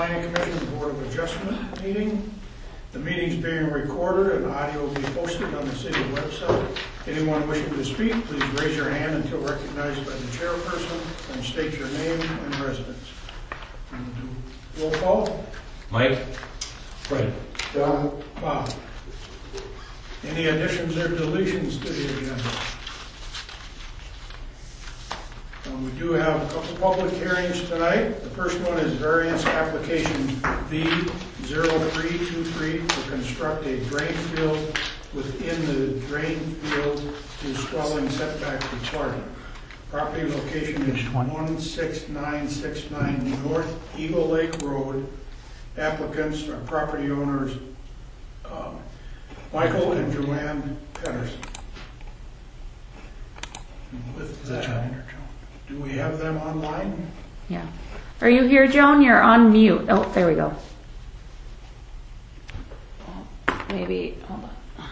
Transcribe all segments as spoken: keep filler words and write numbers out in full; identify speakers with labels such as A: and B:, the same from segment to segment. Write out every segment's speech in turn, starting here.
A: Planning Commission Board of Adjustment meeting. The meeting is being recorded and audio will be posted on the city website. Anyone wishing to speak, please raise your hand until recognized by the chairperson and state your name and residence. Roll call.
B: Mike. Fred.
A: John. Bob. Any additions or deletions to the agenda? Um, we do have a couple public hearings tonight. The first one is variance application V zero three two three to construct a drain field within the drain field to swelling setback requirement. Property location is one six nine six nine North Eagle Lake Road. Applicants are property owners um, Michael and Joanne Pedersen. With that, do we have them online?
C: Yeah. Are you here, Joan? You're on mute. Oh, there we go. Maybe, hold on.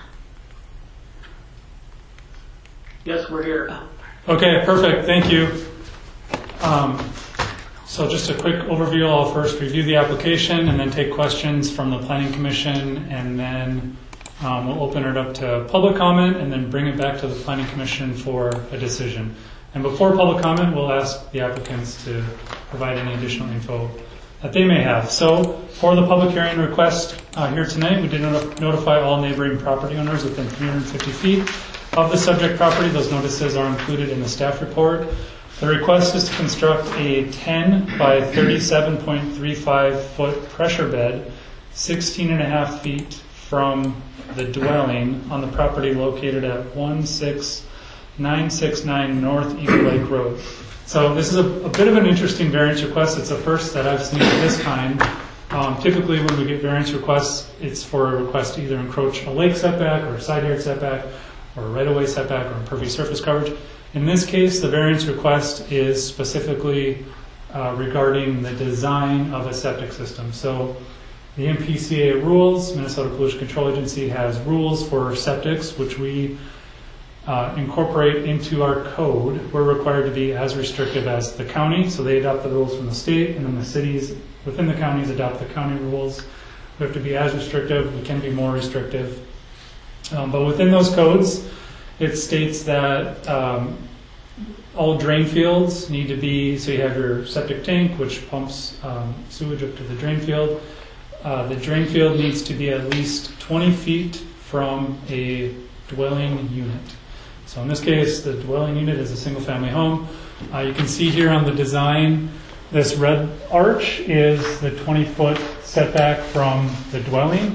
D: Yes, we're here.
C: Oh.
E: Okay, perfect. Thank you. Um, so just a quick overview. I'll first review the application and then take questions from the Planning Commission, and then um, we'll open it up to public comment and then bring it back to the Planning Commission for a decision. And before public comment, we'll ask the applicants to provide any additional info that they may have. So for the public hearing request uh, here tonight, we did not- notify all neighboring property owners within three hundred fifty feet of the subject property. Those notices are included in the staff report. The request is to construct a ten by thirty-seven point three five foot pressure bed, sixteen and a half feet from the dwelling on the property located at one six nine six nine North Eagle Lake Road. So this is a, a bit of an interesting variance request. It's the first that I've seen of this kind. Um, typically when we get variance requests, it's for a request to either encroach a lake setback or a side yard setback or a right-of-way setback or impervious surface coverage. In this case, the variance request is specifically uh, regarding the design of a septic system. So the M P C A rules, Minnesota Pollution Control Agency, has rules for septics, which we uh, incorporate into our code. We're required to be as restrictive as the county, so they adopt the rules from the state, and then the cities within the counties adopt the county rules. We have to be as restrictive. We can be more restrictive. Um, but within those codes, it states that um, all drain fields need to be, so you have your septic tank, which pumps um, sewage up to the drain field. Uh, the drain field needs to be at least twenty feet from a dwelling unit. So in this case, the dwelling unit is a single family home. Uh, you can see here on the design, this red arch is the twenty foot setback from the dwelling.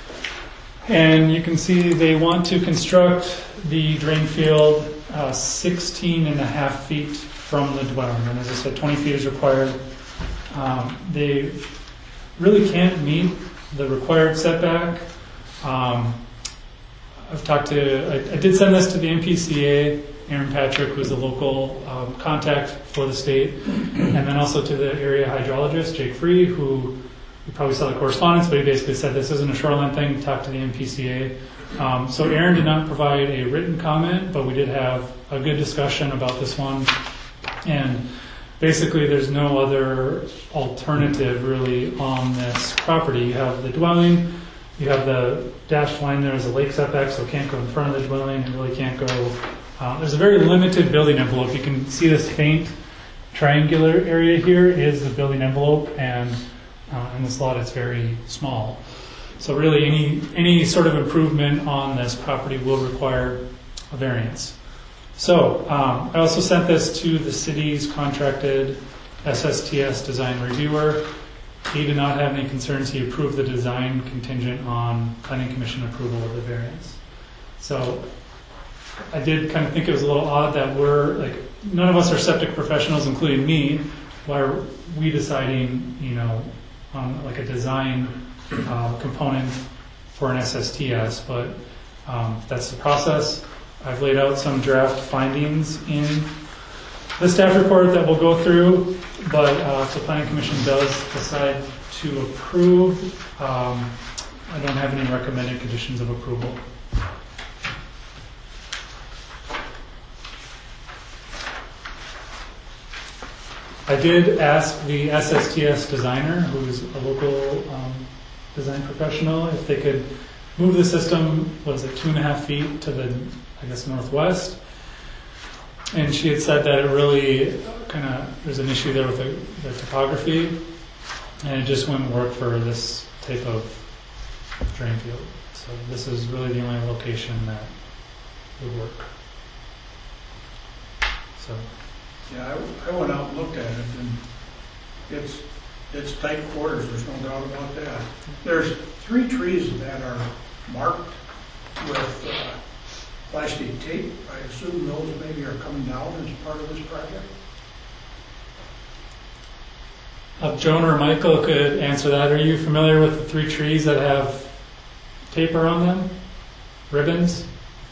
E: And you can see they want to construct the drain field uh, sixteen and a half feet from the dwelling. And as I said, twenty feet is required. Um, they really can't meet the required setback. Um, I've talked to, I, I did send this to the M P C A, Aaron Patrick, who's the local um, contact for the state, and then also to the area hydrologist, Jake Free, who you probably saw the correspondence, but he basically said this isn't a shoreline thing, talk to the M P C A. Um, so Aaron did not provide a written comment, but we did have a good discussion about this one. And basically there's no other alternative really on this property. You have the dwelling, you have the dashed line there as a lake setback, so it can't go in front of the dwelling, it really can't go. Uh, there's a very limited building envelope. You can see this faint triangular area here is the building envelope, and uh, in this lot it's very small. So really any, any sort of improvement on this property will require a variance. So um, I also sent this to the city's contracted S S T S design reviewer. He did not have any concerns. He approved the design contingent on Planning Commission approval of the variance. So I did kind of think it was a little odd that we're like, none of us are septic professionals, including me. Why are we deciding, you know, on like a design uh, component for an S S T S? But um, that's the process. I've laid out some draft findings in the staff report that we'll go through, but uh, if the Planning Commission does decide to approve, um, I don't have any recommended conditions of approval. I did ask the S S T S designer, who's a local um, design professional, if they could move the system, what is it, two and a half feet to the, I guess, northwest. And she had said that it really kind of, there's an issue there with the, the topography, and it just wouldn't work for this type of drain field. So this is really the only location that would work. So.
A: Yeah, I, I went out and looked at it, and it's, it's tight quarters, there's no doubt about that. There's three trees that are marked with uh, plastic tape. I assume those maybe are coming down as part of this project?
E: Uh, Joan or Michael could answer that. Are you familiar with the three trees that have tape around them? Ribbons?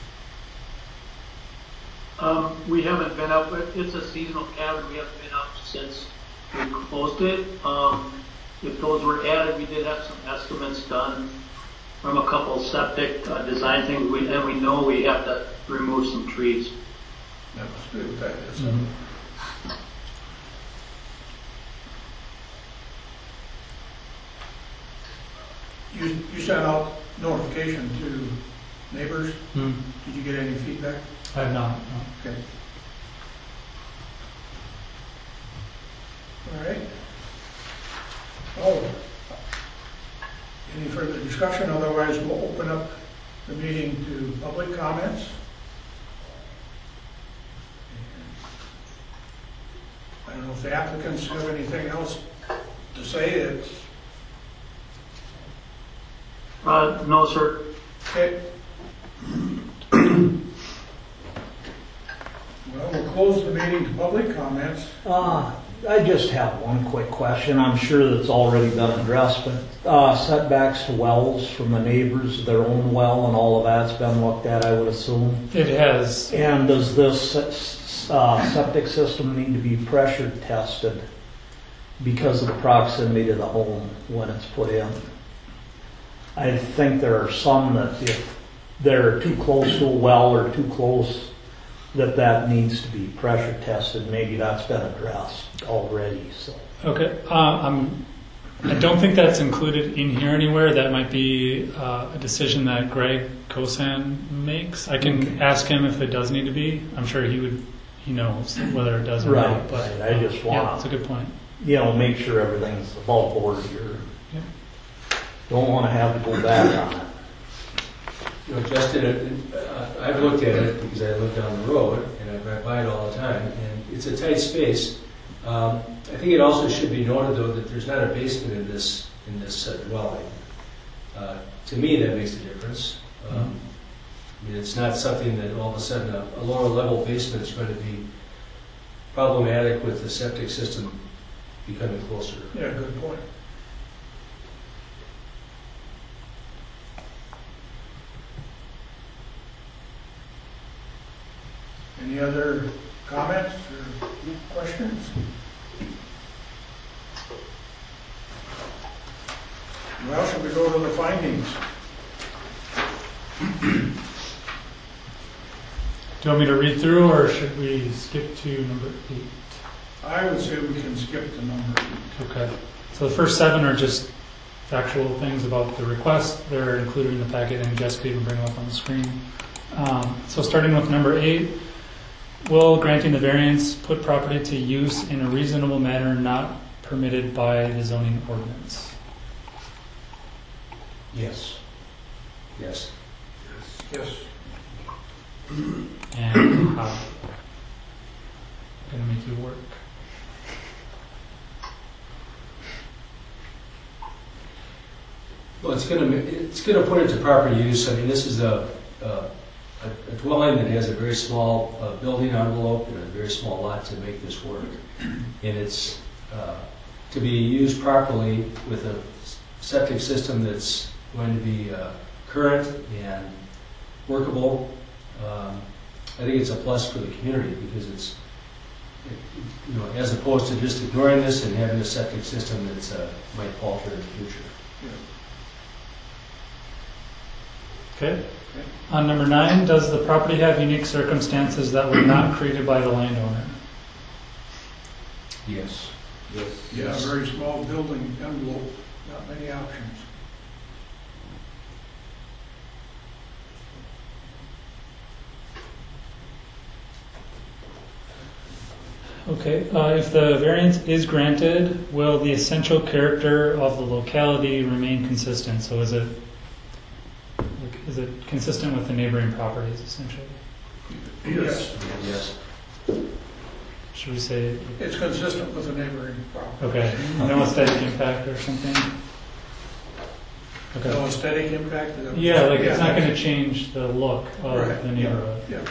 D: Um, we haven't been up, it's a seasonal cabin, we haven't been up since we closed it. Um, if those were added, we did have some estimates done from a couple septic uh, design things, we, and we know we have to remove some trees.
A: That must be what that is.
E: Mm-hmm.
A: You, you sent out notification to neighbors.
E: Hmm.
A: Did you get any feedback?
E: I have not. No.
A: Okay. All right. Oh, any further discussion? Otherwise, we'll open up the meeting to public comments. I don't know if the applicants have anything else to say. It's
D: Uh, no, sir.
A: okay. Well, we'll close the meeting to public comments.
F: Uh, I just have one quick question. I'm sure that's already been addressed, but uh, setbacks to wells from the neighbors, their own well and all of that's been looked at, I would assume.
E: It has.
F: And does this uh, septic system need to be pressure tested because of the proximity to the home when it's put in? I think there are some that if they're too close to a well or too close, that that needs to be pressure tested. Maybe that's been addressed already. So
E: Okay. Uh, I'm, I don't think that's included in here anywhere. That might be uh, a decision that Greg Kosan makes. I can
F: Okay.
E: ask him if it does need to be. I'm sure he would. He knows whether it does or
F: Right,
E: not. But
F: right. I just
E: uh,
F: wanna-
E: Yeah, that's a good point.
F: you know, make sure everything's above board here.
E: Yeah.
F: Don't want to have to go back on it.
B: You know, Justin, uh, uh, I've looked at it because I live down the road and I drive by it all the time, and it's a tight space. Um, I think it also should be noted, though, that there's not a basement in this in this uh, dwelling. Uh, to me, that makes a difference. Um, I mean, it's not something that all of a sudden a, a lower level basement is going to be problematic with the septic system becoming closer.
A: Yeah, good point. Any other comments or questions? Well, shall we go to the findings?
E: Do you want me to read through, or should we skip to number eight?
A: I would say we can skip to number eight.
E: Okay. So the first seven are just factual things about the request. They're included in the packet, and Jessica even bring them up on the screen. Um, so starting with number eight, will granting the variance put property to use in a reasonable manner not permitted by the zoning ordinance?
B: Yes. Yes.
A: Yes.
E: And how? Gonna make you work.
B: Well, it's going to it's going to put it to proper use. I mean, this is a a, a dwelling that has a very small uh, building envelope and a very small lot to make this work, and it's uh, to be used properly with a septic system that's going to be uh, current and workable. Um, I think it's a plus for the community because it's, it, you know, as opposed to just ignoring this and having a septic system that uh, might falter in the future.
E: Okay. On number nine, does the property have unique circumstances that were not created by the landowner?
G: Yes. Yes.
A: Yeah, very small building envelope, not many options.
E: Okay, uh, if the variance is granted, will the essential character of the locality remain consistent? So is it, like, is it consistent with the neighboring properties essentially?
A: Yes,
B: Yes.
E: Should we say,
A: it's consistent with the neighboring property.
E: okay, no aesthetic impact or something?
A: No
E: Okay.
A: aesthetic impact? is that-
E: Yeah, like it's not
A: Yeah.
E: going to change the look of
A: Right,
E: the
A: yeah.
E: neighborhood.
A: Yeah.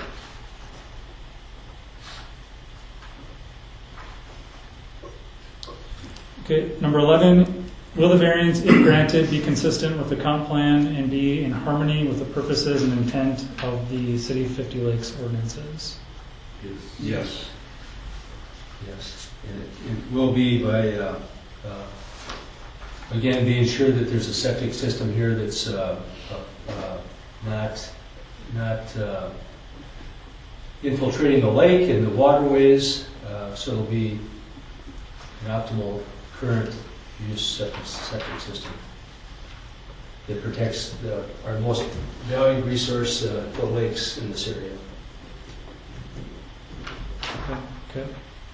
E: Okay, number eleven, will the variance, if granted, be consistent with the comp plan and be in harmony with the purposes and intent of the City of Fifty Lakes ordinances?
B: Yes. Yes. And it, it will be by, uh, uh, again, being sure that there's a septic system here that's uh, uh, uh, not, not uh, infiltrating the lake and the waterways, uh, so it'll be an optimal current use septic, septic system that protects the, our most valued resource, uh, the lakes in this area.
E: Okay, good.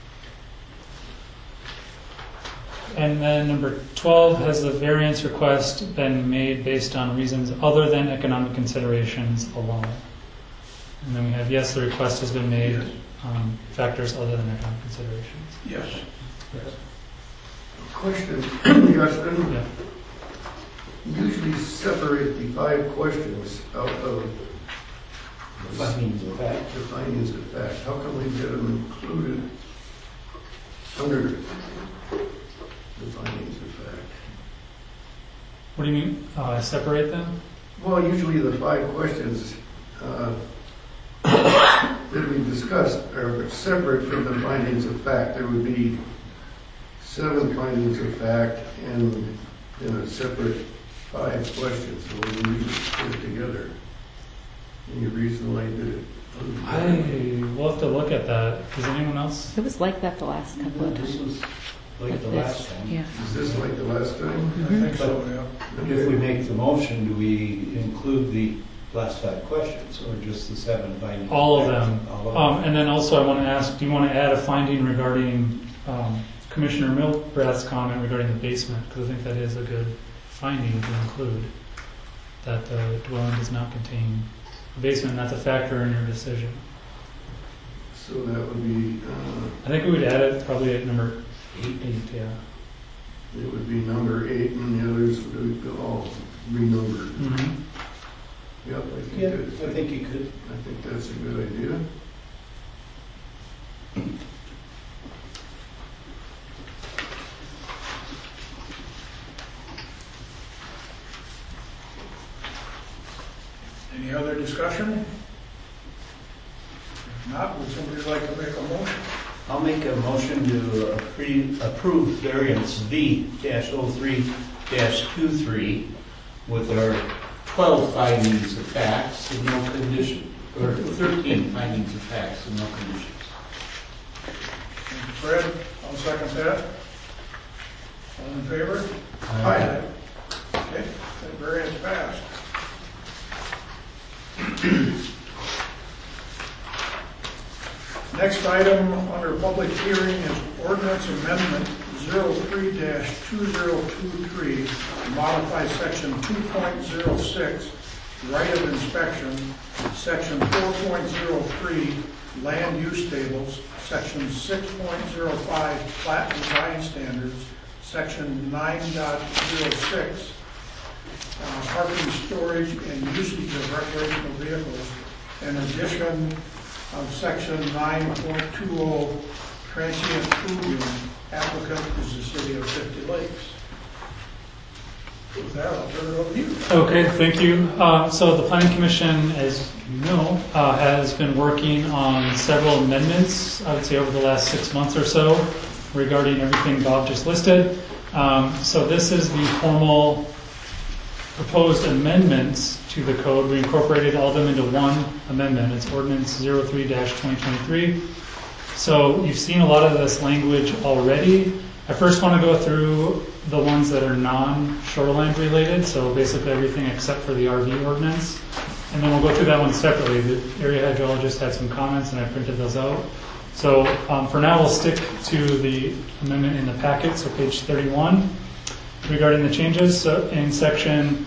E: And then number twelve, has the variance request been made based on reasons other than economic considerations alone? And then we have, yes, the request has been made,
A: Yes.
E: um, factors other than economic considerations.
A: Yes.
G: Question, Justin,
E: Yeah.
G: usually separate the five questions out of the findings of fact. The findings of fact. How come we get them included under the findings of fact?
E: What do you mean, uh, separate them?
G: Well, usually the five questions uh, that we discussed are separate from the findings of fact. There would be seven findings of fact and in a separate five questions, so we usually put it together. Any reason why you did it?
E: I will have to look at that. Does anyone else?
C: It was like that the last couple of
H: This
C: times.
H: was like the
C: Like
H: last
C: this.
H: time.
C: Yeah.
G: Is this like the last time?
A: I think so, yeah.
H: If we make the motion, do we include the last five questions or just the seven findings?
E: All of them.
H: All of
E: Um,
H: them.
E: and then also I want to ask, do you want to add a finding regarding um, Commissioner Milbrath's comment regarding the basement? Because I think that is a good finding to include, that the dwelling does not contain a basement, and that's a factor in your decision.
G: So that would be, uh,
E: I think we would add it probably at number eight, eight yeah.
G: it would be number eight and the others would be all renumbered.
E: Mm-hmm.
G: Yep, I think
H: Yeah,
G: that's,
H: I think you could.
G: I think that's a good idea.
A: Any other discussion? If not, would somebody like to make a motion?
H: I'll make a motion to appre- approve variance V dash oh three dash two three with our twelve findings of facts and no condition, or thirteen findings of facts and no conditions.
A: Thank you, Fred. I'll second that. All in favor?
G: Aye.
A: Okay, that variance passed. Next item under public hearing is ordinance amendment zero three two zero two three to modify section two point zero six, right of inspection, section four point zero three, land use tables, section six point zero five, plat design standards, section nine point zero six, uh, parking, storage, and usage of recreational vehicles, in addition of section nine point two oh, transient food unit. Applicant is the city of Fifty Lakes. With that, I'll turn it over to you.
E: Okay, thank you. Uh, So the Planning Commission, as you know, uh, has been working on several amendments, I would say over the last six months or so, regarding everything Bob just listed. Um, So this is the formal proposed amendments to the code. We incorporated all of them into one amendment. It's ordinance zero three dash twenty twenty-three. So you've seen a lot of this language already. I first want to go through the ones that are non-shoreline related, so basically everything except for the R V ordinance. And then we'll go through that one separately. The area hydrologist had some comments and I printed those out. So um, for now we'll stick to the amendment in the packet, so page thirty-one. Regarding the changes, so in section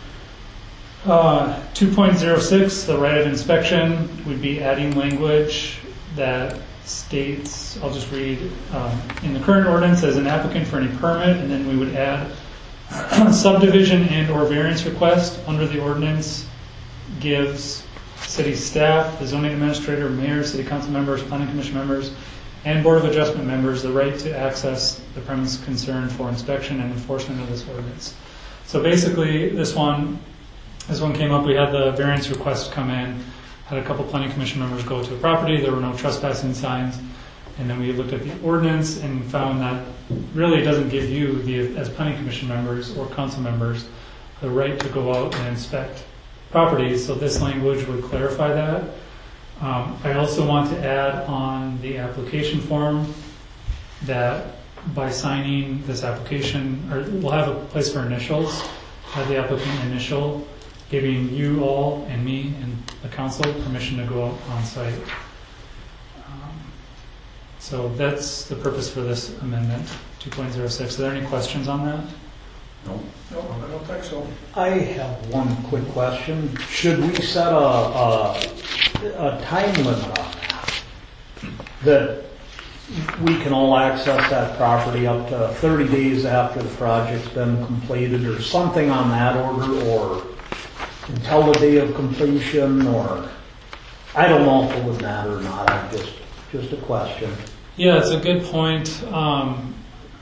E: uh, two point oh six, the right of inspection, we'd be adding language that states, I'll just read, um, in the current ordinance as an applicant for any permit, and then we would add subdivision and or variance request under the ordinance gives city staff, the zoning administrator, mayor, city council members, planning commission members, and board of adjustment members the right to access the premise concerned for inspection and enforcement of this ordinance. So basically, this one, this one came up. We had the variance request come in. Had a couple planning commission members go to a property. There were no trespassing signs, and then we looked at the ordinance and found that really doesn't give you, the as planning commission members or council members, the right to go out and inspect properties. So this language would clarify that. Um, I also want to add on the application form that by signing this application, or we'll have a place for initials, have the applicant initial, giving you all and me and the council permission to go out on site. Um, so that's the purpose for this amendment, two point oh six. Are there any questions on that?
H: No.
A: No, I don't think so.
F: I have one quick question. Should we set a, a, a time limit on that? That we can all access that property up to thirty days after the project's been completed, or something on that order, or until the day of completion, or I don't know if it would matter or not. I'm just, just a question.
E: Yeah, it's a good point. Um,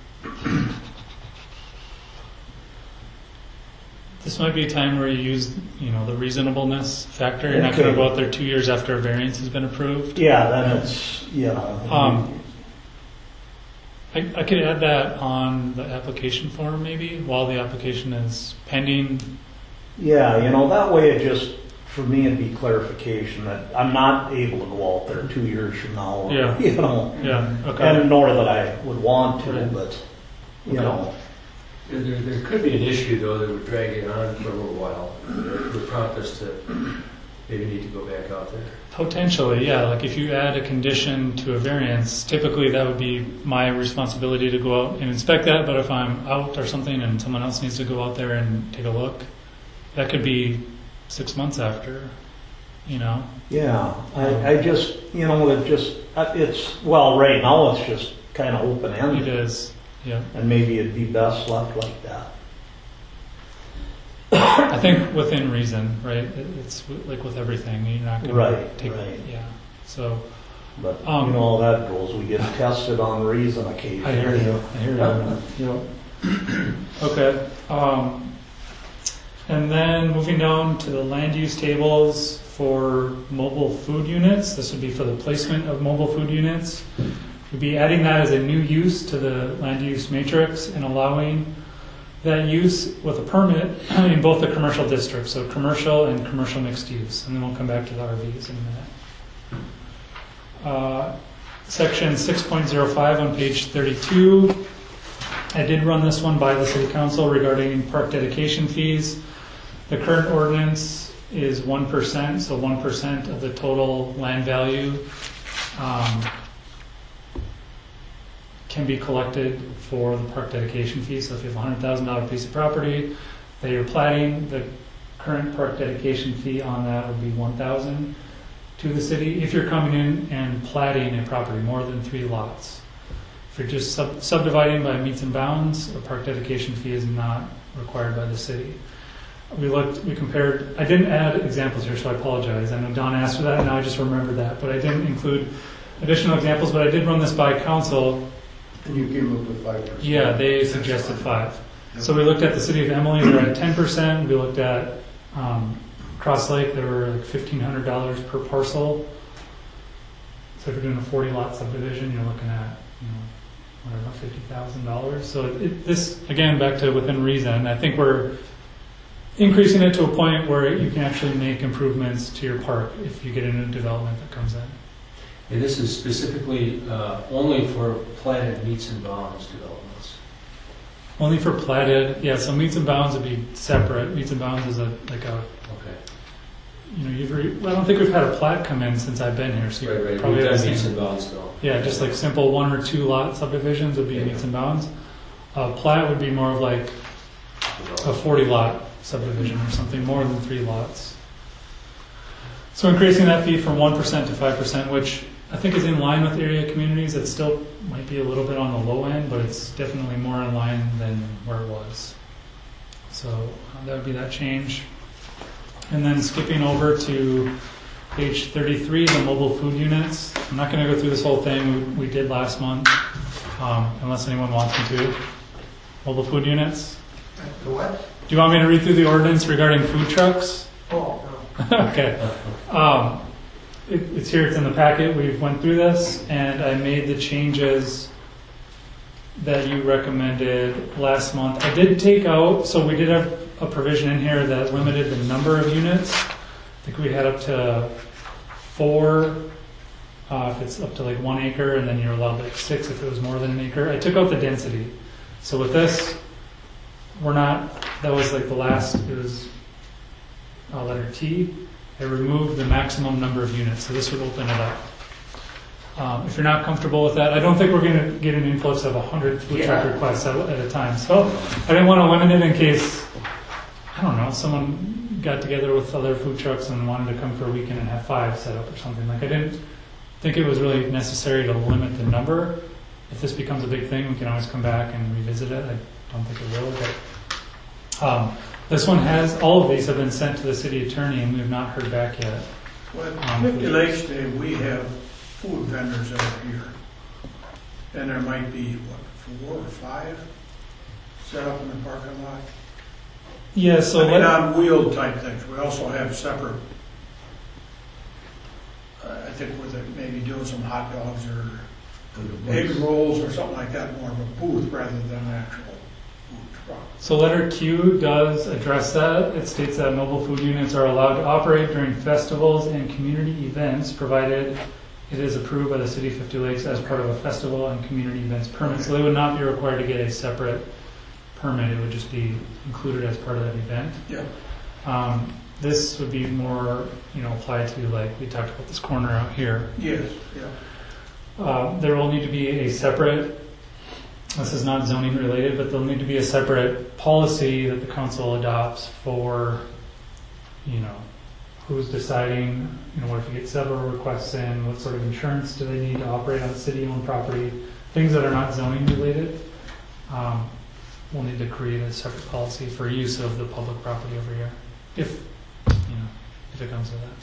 E: This might be a time where you use, you know, the reasonableness factor. You're not going to go out there two years after a variance has been approved.
F: Yeah, then it's, you know.
E: Um, I, I could add that on the application form maybe while the application is pending.
F: Yeah, you know, that way it just, for me, it'd be clarification that I'm not able to go out there two years from now. Or,
E: Yeah.
F: You know.
E: Yeah, okay.
F: And nor that I would want to,
E: Right.
F: but, you
E: Okay.
F: know.
B: There, there could be an issue, though, that would drag it on for a little while. It would prompt us to maybe need to go back out there.
E: Potentially, yeah. Like if you add a condition to a variance, typically that would be my responsibility to go out and inspect that. But if I'm out or something and someone else needs to go out there and take a look, that could be six months after, you know?
F: Yeah, I, I just, you know, it just, it's, well, right now it's just kind of
E: It
F: open-ended.
E: is, yeah.
F: And maybe it'd be best left like that.
E: I think within reason, right? It- It's like with everything, you're not going
F: Right,
E: to take,
F: right.
E: yeah. So
F: But,
E: Um,
F: you know, how that goes, we get tested on reason occasionally.
E: I hear you. I hear you.
F: Yep.
E: Okay. Um, and then moving down to the land use tables for mobile food units. This would be for the placement of mobile food units. We'd be adding that as a new use to the land use matrix and allowing that use with a permit in both the commercial districts, so commercial and commercial mixed use. And then we'll come back to the R Vs in a minute. Uh, section six point oh five on page thirty-two. I did run this one by the City Council regarding park dedication fees. The current ordinance is one percent, so one percent of the total land value um, can be collected for the park dedication fee. So if you have a one hundred thousand dollars piece of property that you're platting, the current park dedication fee on that would be one thousand dollars to the city. If you're coming in and platting a property more than three lots. If you're just sub- subdividing by meets and bounds, a park dedication fee is not required by the city. We looked, we compared, I didn't add examples here, so I apologize. I know Don asked for that, and now I just remembered that, but I didn't include additional examples, but I did run this by council.
G: And you came up with five percent.
E: Yeah, they suggested five. So we looked at the city of Emily, they're at ten percent. We looked at um, Cross Lake, they were like fifteen hundred dollars per parcel. So if you're doing a forty lot subdivision, you're looking at, you know, whatever, fifty thousand dollars. So it, it, this, again, back to within reason, I think we're increasing it to a point where you can actually make improvements to your park if you get a new development that comes in.
B: And this is specifically uh, only for platted meets and bounds developments.
E: Only for platted, yeah, so meets and bounds would be separate. Meets and bounds is a, like a,
B: Okay.
E: you know, you've re- well, I don't think we've had a plat come in since I've been here, so you
B: Right, right.
E: probably
B: We've
E: haven't
B: done meets
E: seen.
B: and bounds though.
E: Yeah, just like simple one or two lot subdivisions would be
B: Yeah.
E: meets and bounds. Uh, plat would be more of like a forty lot subdivision or something, more than three lots. So increasing that fee from one percent to five percent, which I think is in line with area communities. It still might be a little bit on the low end, but it's definitely more in line than where it was. So uh, that would be that change. And then skipping over to page thirty-three, the mobile food units. I'm not going to go through this whole thing we, we did last month, um, unless anyone wants me to. Mobile food units.
G: The what?
E: Do you want me to read through the ordinance regarding food trucks?
G: Oh,
E: Okay. Um, it, it's here, it's in the packet. We went through this, and I made the changes that you recommended last month. I did take out, so we did have a provision in here that limited the number of units. I think we had up to four, uh, if it's up to like one acre, and then you're allowed like six if it was more than an acre. I took out the density. So with this, we're not, that was like the last, it was uh, letter T. I removed the maximum number of units, so this would open it up. Um, if you're not comfortable with that, I don't think we're going to get an influx of one hundred food truck
H: Yeah.
E: requests at, at a time. So I didn't want to limit it in case, I don't know, someone got together with other food trucks and wanted to come for a weekend and have five set up or something. Like I didn't think it was really necessary to limit the number. If this becomes a big thing, we can always come back and revisit it. I don't think it will, but um, this one has, all of these have been sent to the city attorney and we have not heard back yet.
A: Well,
E: Um,
A: Fifty Lakes Day, we have food vendors out here. And there might be, what, four or five set up in the parking lot?
E: Yeah, so
A: I mean,
E: let,
A: on wheel type things. We also have separate, uh, I think where they maybe doing some hot dogs or egg rolls or something like that, more of a booth rather than an actual food truck.
E: so letter Q does address that. It states that mobile food units are allowed to operate during festivals and community events, provided it is approved by the city of Fifty Lakes as part of a festival and community events permit. So they would not be required to get a separate permit. It would just be included as part of that event.
A: Yeah.
E: Um, this would be more, you know, applied to, like we talked about this corner out here.
A: Yes, yeah.
E: Uh, there will need to be a separate, this is not zoning related, but there'll need to be a separate policy that the council adopts for, you know, who's deciding, you know, what if you get several requests in, what sort of insurance do they need to operate on city-owned property, things that are not zoning related. Um, we'll need to create a separate policy for use of the public property over here, if, you know, if it comes to that.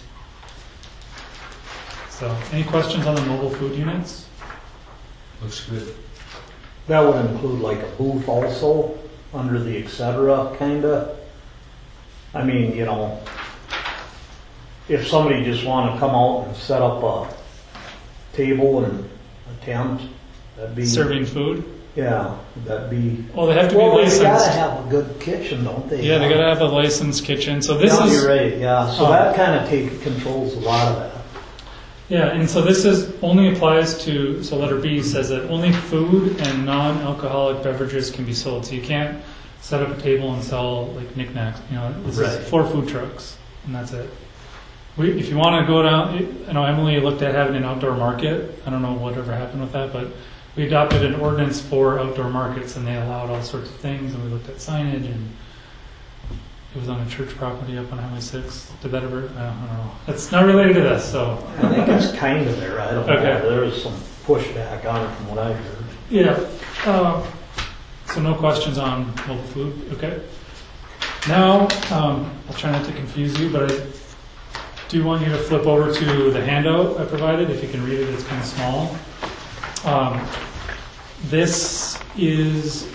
E: So, any questions on the mobile food units?
B: Looks good.
F: That would include like a booth also, under the et cetera, kinda. I mean, you know, if somebody just wanna come out and set up a table and a tent, that'd be.
E: Serving food?
F: Yeah, that'd be.
E: Well, they have to be
F: Well, they
E: licensed.
F: gotta have a good kitchen, don't they?
E: Yeah, they gotta have a licensed kitchen. So this
F: No,
E: is,
F: you're right, yeah, so
E: Oh.
F: that kinda take, controls a lot of that.
E: yeah, and so this is only applies to. So letter B says that only food and non-alcoholic beverages can be sold. So you can't set up a table and sell like knickknacks. You know, this
F: Right.
E: is for food trucks, and that's it. We, if you want to go down, I know Emily looked at having an outdoor market. I don't know whatever happened with that, but we adopted an ordinance for outdoor markets, and they allowed all sorts of things. And we looked at signage, and it was on a church property up on Highway six. Did that ever? I don't, I don't know. It's not related to this, so
F: I think it's kind of there, I don't know,
E: Okay.
F: there was some pushback on it from what I heard.
E: yeah. Um, so no questions on mobile food. Okay. Now um, I'll try not to confuse you, but I do want you to flip over to the handout I provided. If you can read it, it's kind of small. Um, this is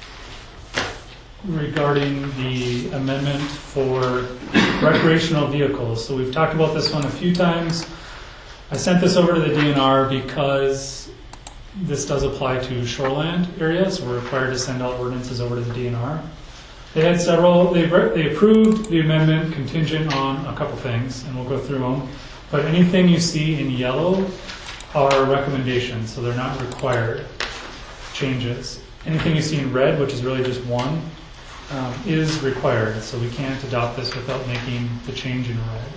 E: regarding the amendment for recreational vehicles. So we've talked about this one a few times. I sent this over to the D N R because this does apply to shoreland areas. We're required to send out ordinances over to the D N R. They had several, they, they approved the amendment contingent on a couple things, and we'll go through them. But anything you see in yellow are recommendations, so they're not required changes. Anything you see in red, which is really just one, um, is required, so we can't adopt this without making the change in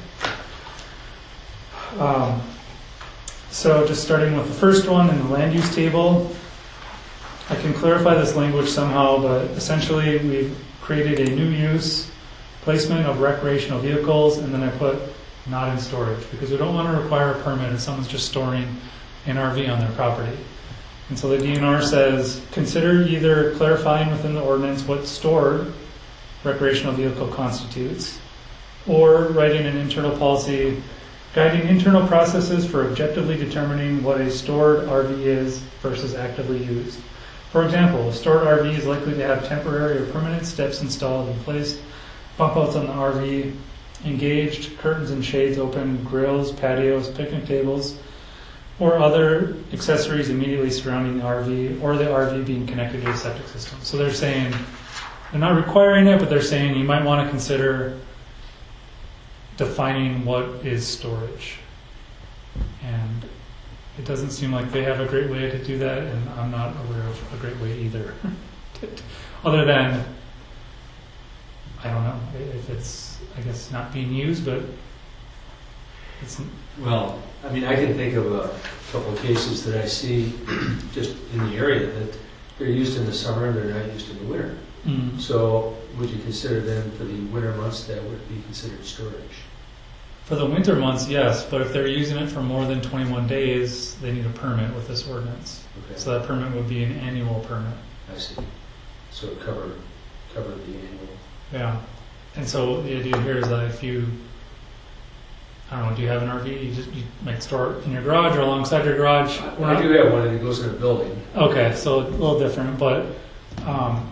E: red. Um, so just starting with the first one in the land use table, I can clarify this language somehow, but essentially we've created a new use, placement of recreational vehicles, and then I put not in storage, because we don't want to require a permit if someone's just storing an R V on their property. And so the D N R says, consider either clarifying within the ordinance what stored recreational vehicle constitutes, or writing an internal policy guiding internal processes for objectively determining what a stored R V is versus actively used. For example, a stored R V is likely to have temporary or permanent steps installed and placed, bump outs on the R V, engaged, curtains and shades open, grills, patios, picnic tables, or other accessories immediately surrounding the R V, or the R V being connected to a septic system. So they're saying, they're not requiring it, but they're saying you might want to consider defining what is storage. And it doesn't seem like they have a great way to do that, and I'm not aware of a great way either. Other than, I don't know, if it's, I guess, not being used, but it's...
B: Well, I mean, I can think of a couple of cases that I see just in the area that they're used in the summer and they're not used in the winter.
E: Mm.
B: So would you consider then for the winter months that would be considered storage?
E: For the winter months, yes, but if they're using it for more than twenty-one days, they need a permit with this ordinance.
B: Okay.
E: So that permit would be an annual permit.
B: I see. So it cover, cover the annual.
E: Yeah. And so the idea here is that if you, I don't know, do you have an R V? You just you might store it in your garage or alongside your garage. We're
B: I
E: not-
B: do have one and it goes in a building.
E: Okay, so a little different, but um,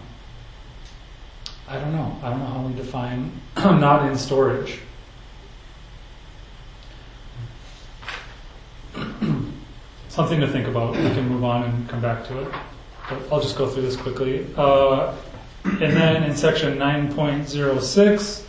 E: I don't know. I don't know how we define not in storage. Something to think about. We can move on and come back to it. But I'll just go through this quickly. Uh, and then in section nine point oh six,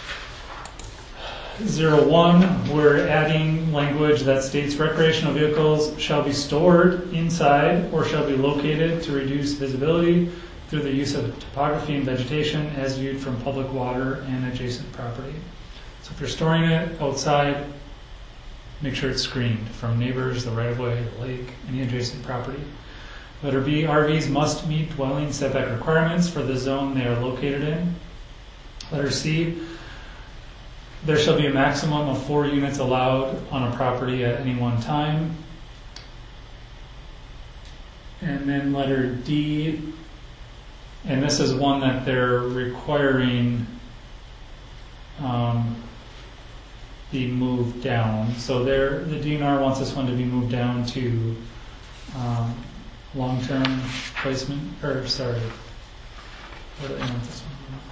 E: zero one, we're adding language that states recreational vehicles shall be stored inside or shall be located to reduce visibility through the use of topography and vegetation as viewed from public water and adjacent property. So if you're storing it outside, make sure it's screened from neighbors, the right-of-way, the lake, any adjacent property. Letter B, R Vs must meet dwelling setback requirements for the zone they are located in. Letter C, there shall be a maximum of four units allowed on a property at any one time. And then letter D, and this is one that they're requiring um, be moved down. So there, the D N R wants this one to be moved down to um, long-term placement, or sorry, what do I want this one?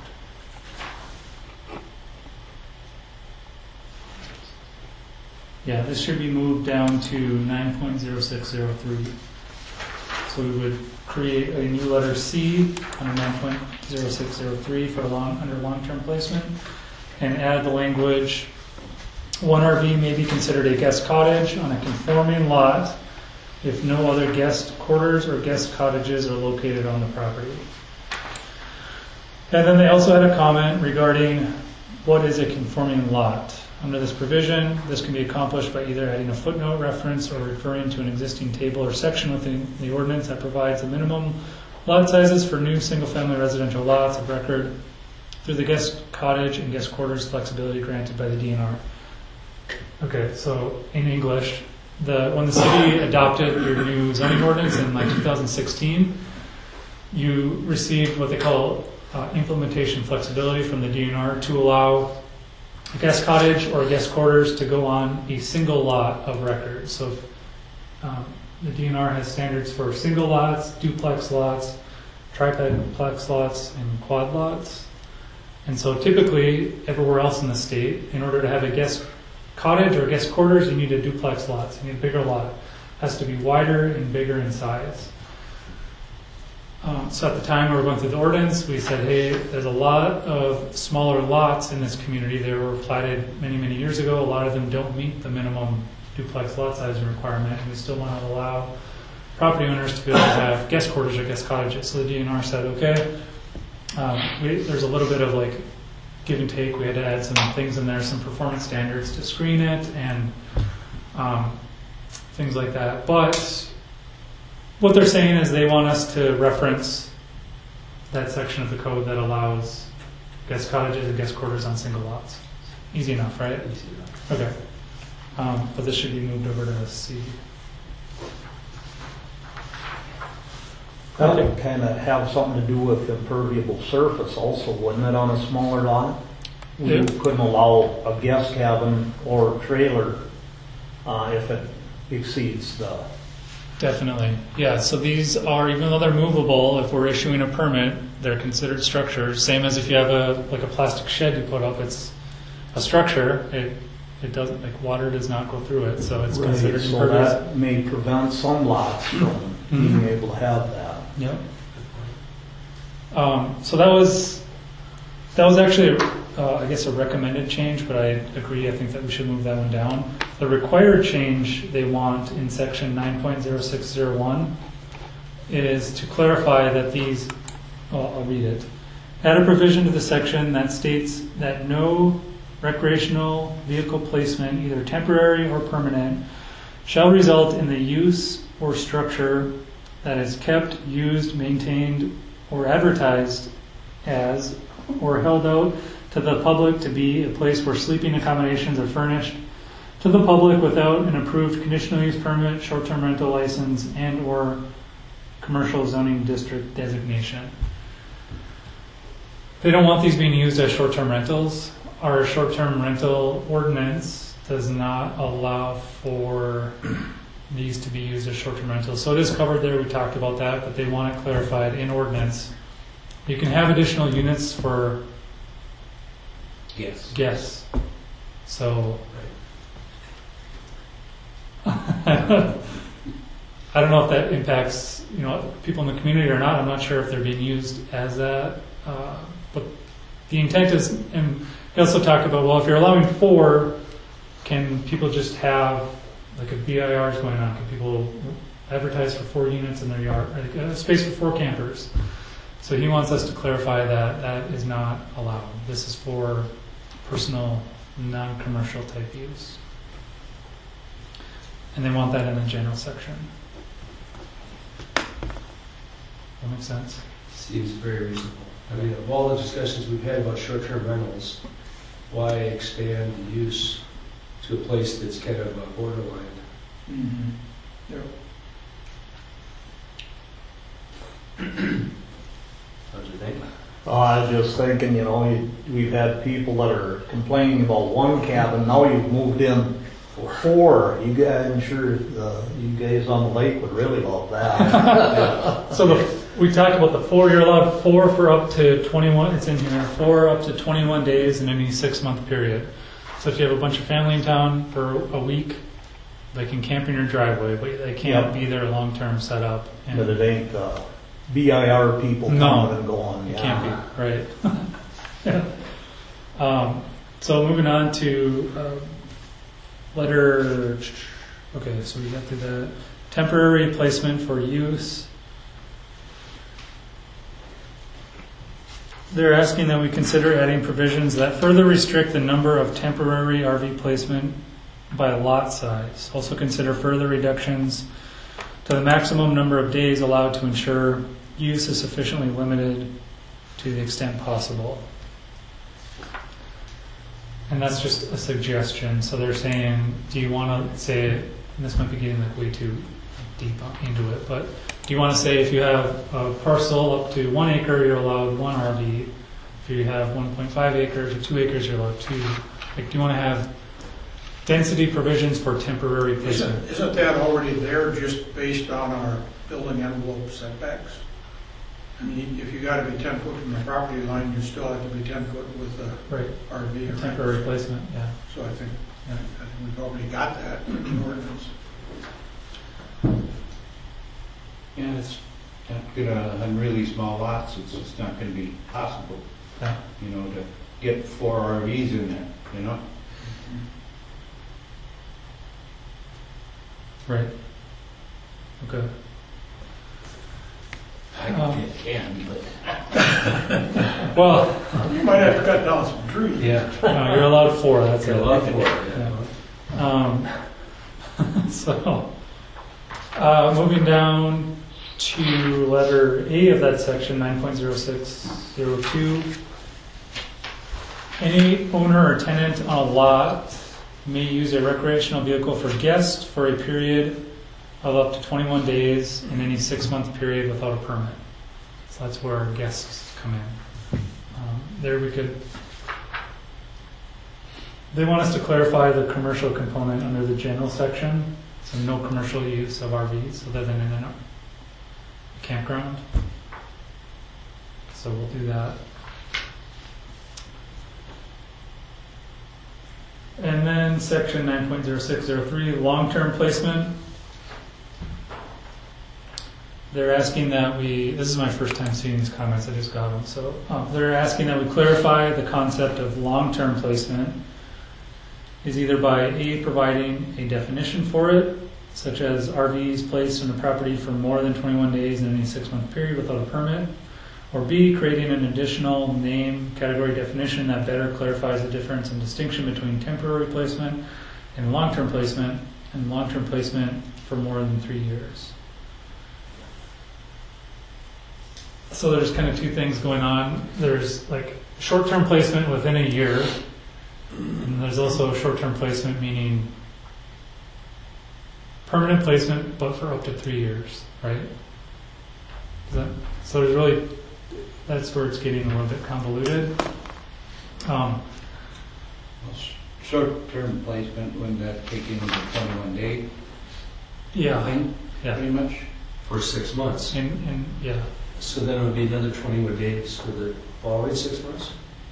E: Yeah, this should be moved down to nine point oh six oh three. So we would create a new letter C under nine point oh six oh three for long, under long-term placement, and add the language, one R V may be considered a guest cottage on a conforming lot if no other guest quarters or guest cottages are located on the property. And then they also had a comment regarding what is a conforming lot. Under this provision, this can be accomplished by either adding a footnote reference or referring to an existing table or section within the ordinance that provides the minimum lot sizes for new single-family residential lots of record through the guest cottage and guest quarters flexibility granted by the D N R. Okay, so in English, the when the city adopted your new zoning ordinance in like two thousand sixteen, you received what they call uh, implementation flexibility from the D N R to allow a guest cottage or guest quarters to go on a single lot of record. So if, um, the D N R has standards for single lots, duplex lots, triplex lots, and quad lots. And so typically, everywhere else in the state, in order to have a guest cottage or guest quarters, you need a duplex lot. So you need a bigger lot. It has to be wider and bigger in size. Um, so at the time we were going through the ordinance, we said, hey, there's a lot of smaller lots in this community. They were platted many, many years ago. A lot of them don't meet the minimum duplex lot size requirement, and we still want to allow property owners to be able to have guest quarters or guest cottages. So the D N R said, okay, um, we, there's a little bit of like give and take. We had to add some things in there, some performance standards to screen it and um, things like that. But what they're saying is they want us to reference that section of the code that allows guest cottages and guest quarters on single lots. Easy enough, right?
B: Easy enough.
E: Okay. Um, but this should be moved over to C.
F: That would kind of have something to do with impermeable surface also, wouldn't it, on a smaller lot? You
E: Yeah.
F: couldn't allow a guest cabin or trailer uh, if it exceeds the,
E: Definitely. Yeah, so these are, even though they're movable, if we're issuing a permit, they're considered structures. Same as if you have a, like a plastic shed you put up, it's a structure. It, it doesn't, like water does not go through it, so it's
F: right,
E: considered
F: so
E: impervious.
F: that may prevent some lots from
E: Mhm.
F: being able to have that.
E: Yep. Um, so that was, that was actually, uh, I guess, a recommended change, but I agree, I think that we should move that one down. The required change they want in section nine point zero six zero one is to clarify that these, well, I'll read it. Add a provision to the section that states that no recreational vehicle placement, either temporary or permanent, shall result in the use or structure that is kept, used, maintained, or advertised as, or held out to the public to be a place where sleeping accommodations are furnished to the public without an approved conditional use permit, short-term rental license, and/or commercial zoning district designation. They don't want these being used as short-term rentals. Our short-term rental ordinance does not allow for these to be used as short-term rentals. So it is covered there, we talked about that, but they want it clarified in ordinance. You can have additional units for
B: Yes.
E: guests. So I don't know if that impacts, you know, people in the community or not. I'm not sure if they're being used as that. Uh, but the intent is, and he also talked about, well, if you're allowing four, can people just have like a B I Rs going on? Can people advertise for four units in their yard, or like a space for four campers? So he wants us to clarify that that is not allowed. This is for personal, non-commercial type use. And they want that in the general section. That makes sense?
B: Seems very reasonable. I mean, of all the discussions we've had about short-term rentals, why expand the use to a place that's kind of a borderline?
A: Mm-hmm. Yep.
B: Don't you think?
F: Uh, I was just thinking, you know, you- we've had people that are complaining about one cabin, now you've moved in four. You guys, I'm sure the, you guys on the lake would really love that.
E: So the, we talked about the four, you're allowed four for up to twenty-one, it's in here, four up to twenty-one days in any six-month period. So if you have a bunch of family in town for a week, they can camp in your driveway, but they can't
F: Yep.
E: be there long-term set up. And
F: But it ain't the B I R people
E: No.
F: coming and going.
E: It
F: yeah.
E: can't be, right. Yeah. Um, so moving on to uh, letter, okay, so we got through that. Temporary placement for use. They're asking that we consider adding provisions that further restrict the number of temporary R V placement by lot size. Also consider further reductions to the maximum number of days allowed to ensure use is sufficiently limited to the extent possible. And that's just a suggestion. So they're saying, do you want to say, and this might be getting like way too deep into it, but do you want to say if you have a parcel up to one acre, you're allowed one R V. If you have one point five acres or two acres, you're allowed two. Like, do you want to have density provisions for temporary
A: Isn't,
E: placement?
A: isn't that already there just based on our building envelope setbacks? I mean, if you gotta be ten foot from the property line, you still have to be ten foot with the
E: Right,
A: R V. or-
E: temporary placement, yeah.
A: So I think,
E: Yeah.
A: I think we've already got that in the ordinance.
H: Yeah, it's not gonna, on really small lots, it's just not gonna be possible,
E: Yeah.
H: you know, to get four R Vs in there, you know?
E: Right. Okay.
H: I
E: Um,
H: can, but.
E: Well,
A: You might have to cut down some trees.
B: Yeah.
E: no, you're allowed four, that's
B: You're
E: it.
B: allowed for it, yeah.
E: Um, so, uh, moving down to letter A of that section, nine point zero six zero two. Any owner or tenant on a lot may use a recreational vehicle for guests for a period of up to twenty-one days in any six-month period without a permit. So that's where our guests come in. Um, there we could. They want us to clarify the commercial component under the general section, so no commercial use of R Vs other than in a campground. So we'll do that. And then section nine point zero six zero three, long-term placement. They're asking that we, this is my first time seeing these comments, I just got them. So um, they're asking that we clarify the concept of long-term placement is either by A, providing a definition for it, such as R Vs placed on the property for more than twenty-one days in any six-month period without a permit, or B, creating an additional name category definition that better clarifies the difference and distinction between temporary placement and long-term placement, and long-term placement for more than three years. So there's kind of two things going on. There's like short-term placement within a year, and there's also short-term placement meaning permanent placement, but for up to three years, right? Is that, so there's really, that's where it's getting a little bit convoluted. Um,
H: Short-term placement, wouldn't that take into the twenty-one day
E: yeah,
H: thing,
E: yeah,
H: pretty much?
B: For six months.
E: and, and yeah,
B: So then it would be another twenty-one days for the following six months?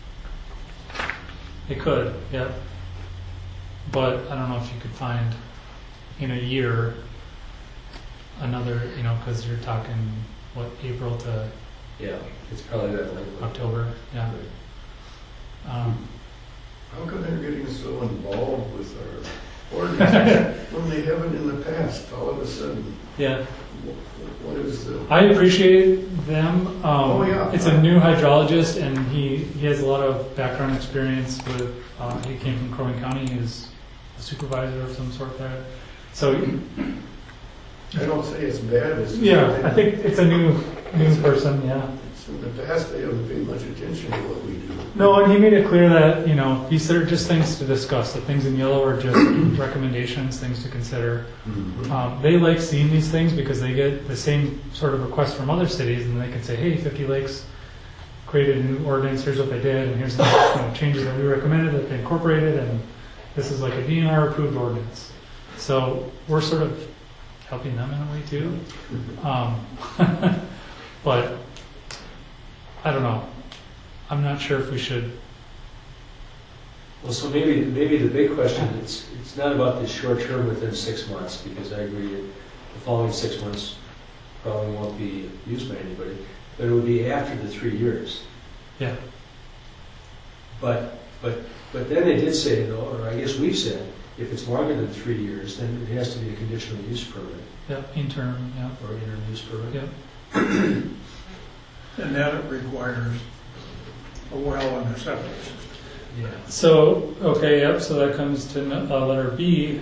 E: it could, yeah. But I don't know if you could find in a year another, you know, because you're talking what, April to
B: Yeah, it's probably that late.
E: October, yeah. Um,
G: How come they're getting so involved with our ordinance when they haven't in the past, all of a sudden?
E: yeah.
G: Wh- What is the,
E: I appreciate them. Um,
G: Oh, yeah.
E: It's a new hydrologist, and he, he has a lot of background experience with, uh, he came from Crow Wing County, he was a supervisor of some sort there. So,
G: I don't say it's bad, it's.
E: yeah, I think it's a new, new person, yeah.
G: In the past, they haven't paid much attention to what we do.
E: No, and he made it clear that, you know, these are just things to discuss. The things in yellow are just recommendations, things to consider. Um, they like seeing these things because they get the same sort of requests from other cities, and they can say, hey, fifty Lakes created a new ordinance, here's what they did, and here's the you know, changes that we recommended that they incorporated, and this is like a D N R approved ordinance. So we're sort of helping them in a way too. Um, but I don't know. I'm not sure if we should.
B: Well, so maybe, maybe the big question, it's, it's not about the short term within six months, because I agree that the following six months probably won't be used by anybody, but it would be after the three years.
E: Yeah.
B: But, but, but then they did say, though, or I guess we've said, if it's longer than three years, then it has to be a conditional use permit,
E: Yeah. Interim. Yeah.
B: or interim use permit.
E: Yeah.
A: And that requires a well and a septic system.
B: Yeah.
E: So okay. Yep. So that comes to uh, letter B.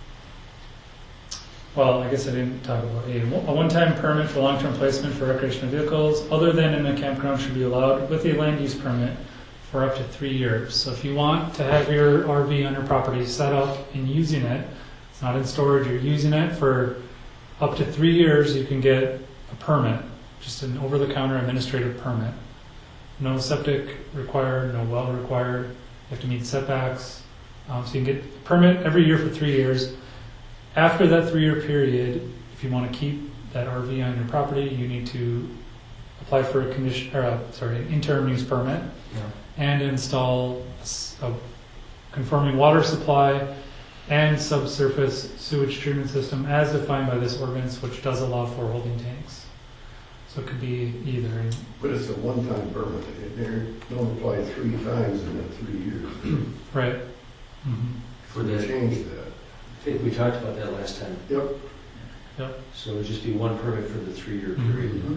E: Well, I guess I didn't talk about A. A one-time permit for long-term placement for recreational vehicles, other than in a campground, should be allowed with a land use permit for up to three years. So if you want to have your R V on your property set up and using it, it's not in storage, you're using it for up to three years, you can get a permit, just an over-the-counter administrative permit. No septic required, no well required. You have to meet setbacks. Um, so you can get a permit every year for three years. After that three-year period, if you want to keep that R V on your property, you need to apply for a condition, or a, sorry, an interim use permit,
B: Yeah.
E: and install a conforming water supply and subsurface sewage treatment system as defined by this ordinance, which does allow for holding tanks. So it could be either.
G: But it's a one-time permit, it they don't apply three times in that three years.
E: Right. Mm-hmm.
B: For
G: They
B: the,
G: changed that.
B: think we talked about that last time.
G: Yep.
B: So it would just be one permit for the three-year
E: Mhm.
B: period.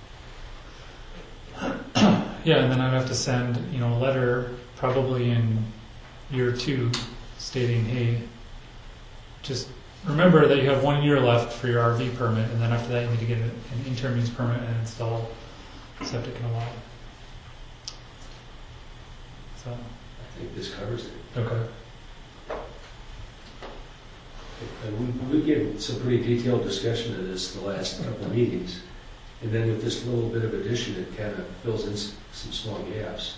E: Yeah, and then I'd have to send, you know, a letter probably in year two stating, hey, just remember that you have one year left for your R V permit, and then after that you need to get an interim use permit and install septic and a well. So,
B: I think this covers it.
E: okay.
B: And we, we gave some pretty detailed discussion of this the last couple of meetings. And then with this little bit of addition, it kind of fills in s- some small gaps.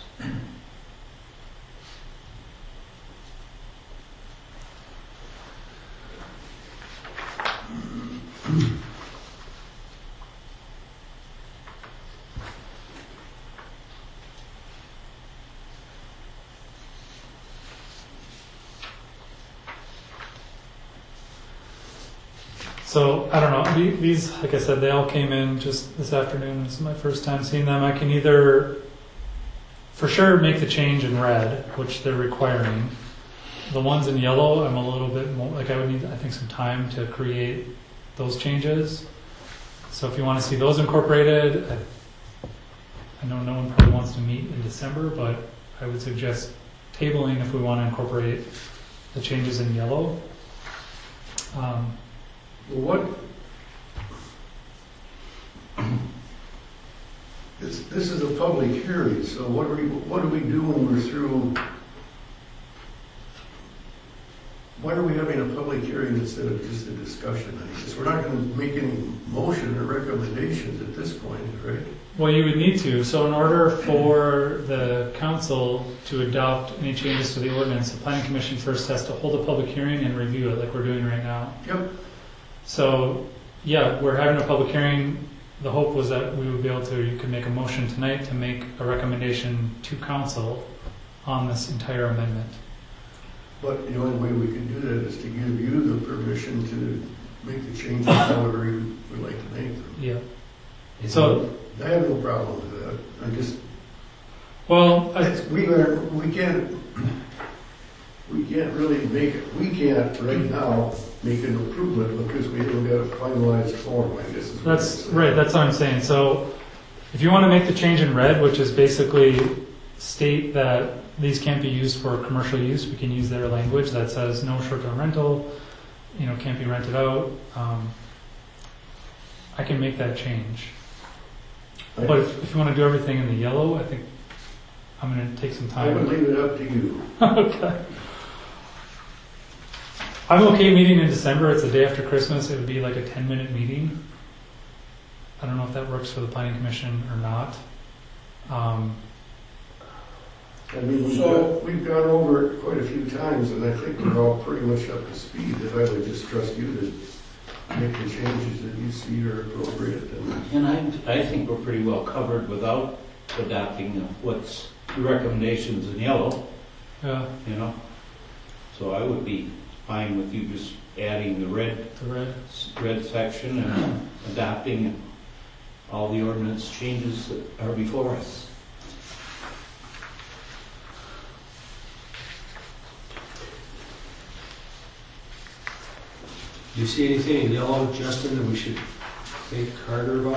E: So, I don't know, the- these, like I said, they all came in just this afternoon. This is my first time seeing them. I can either, for sure, make the change in red, which they're requiring. The ones in yellow, I'm a little bit more, like I would need, I think, some time to create those changes. So if you want to see those incorporated, I, I know no one probably wants to meet in December, but I would suggest tabling if we want to incorporate the changes in yellow. Um,
G: Well, what? This, this is a public hearing, so what do we, what do we do when we're through? Why are we having a public hearing instead of just a discussion? I guess we're not gonna make any motion or recommendations at this point, right?
E: Well, you would need to. So in order for the council to adopt any changes to the ordinance, the planning commission first has to hold a public hearing and review it like we're doing right now.
G: Yep.
E: So, yeah, we're having a public hearing. The hope was that we would be able to, you could make a motion tonight to make a recommendation to council on this entire amendment.
G: But the only way we can do that is to give you the permission to make the changes however you would like to make them.
E: Yeah.
B: And
E: So,
G: I have no problem with that. I just,
E: well, I,
G: it's, we are, we can't, we can't really make it, we can't right now make an improvement because we haven't got a finalized form, I guess. is what
E: that's
G: I'm saying.
E: right, that's what I'm saying. So, if you want to make the change in red, which is basically state that these can't be used for commercial use, we can use their language that says no short-term rental, you know, can't be rented out. Um, I can make that change.
G: I-
E: But if, if you want to do everything in the yellow, I think I'm going to take some
G: I would
E: time.
G: leave it up to you.
E: Okay. I'm okay meeting in December. It's the day after Christmas. It would be like a ten minute meeting. I don't know if that works for the planning commission or not. Um,
G: I mean, we've,
A: So-
G: got, we've gone over it quite a few times, and I think we're all pretty much up to speed. If I would just trust you to make the changes that you see are appropriate. And
H: And I, I think we're pretty well covered without adopting what's the recommendations in yellow,
E: yeah,
H: you know? So I would be fine with you just adding the red,
E: the red.
H: red section and adopting all the ordinance changes that are before us.
B: Do you see anything in yellow, Justin, that we should think harder about?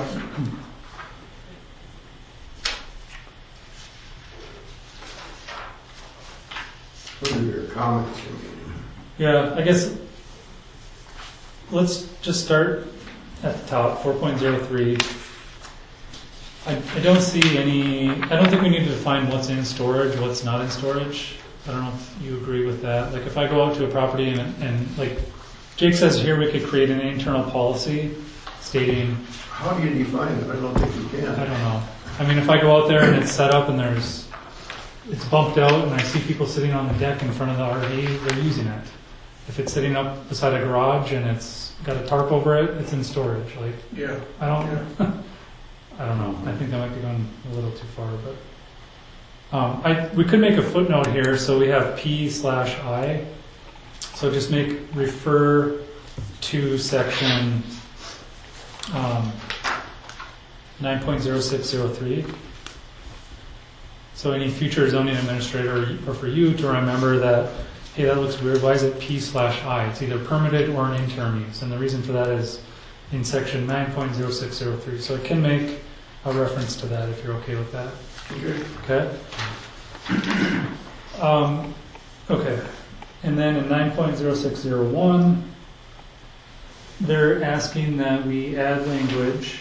G: what are your comments? I mean,
E: Yeah, I guess let's just start at the top, four point oh three. I, I don't see any, I don't think we need to define what's in storage, what's not in storage. I don't know if you agree with that. Like if I go out to a property and, and like Jake says here, we could create an internal policy stating,
G: how do you define it? I don't think you
E: I
G: can.
E: don't know. I mean, if I go out there and it's set up and there's, it's bumped out and I see people sitting on the deck in front of the R V, they're using it. If it's sitting up beside a garage and it's got a tarp over it, it's in storage. Like,
A: Yeah.
E: I don't, I don't know. I think that might be going a little too far, but um, I we could make a footnote here. So we have P slash I. So just make refer to section um, nine point oh six oh three. So any future zoning administrator, or for you to remember that, hey, that looks weird, why is it P slash I? It's either permitted or an interim use, and the reason for that is in section nine point zero six zero three, so it can make a reference to that if you're okay with that.
G: Okay.
E: Okay? Um, okay, and then in nine point zero six zero one, they're asking that we add language